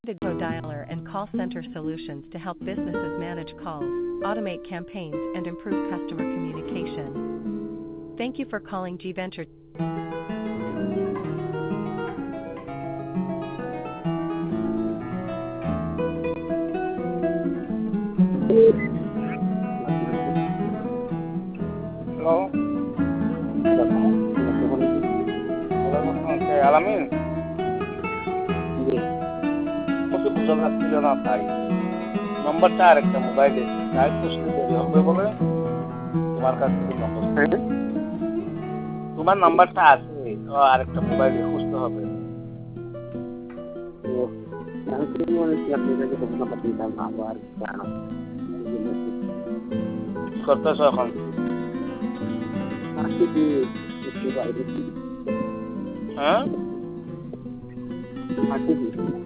The Go Dialer and call center solutions to help businesses manage calls, automate campaigns, and improve customer communication. Thank you for calling G Venture. Hello. Alamin. কত বুঝা যাচ্ছিল না তাই নম্বরটা আরেকটা মোবাইলে তাই প্রশ্ন দেরি হবে বলে তোমার কাছ থেকে নম্বর তোমার নাম্বারটা আছে আরেকটা মোবাইলে খুঁজতে হবে করতেছ এখন হ্যাঁ